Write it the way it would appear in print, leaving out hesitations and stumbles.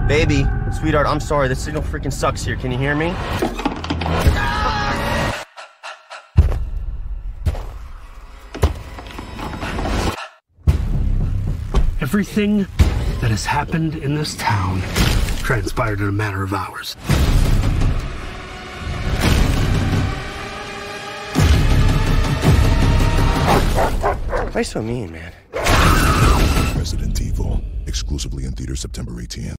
Baby, sweetheart, I'm sorry. The signal freaking sucks here. Can you hear me? Everything that has happened in this town transpired in a matter of hours. Why so mean, man? Resident Evil, exclusively in theaters September 18th.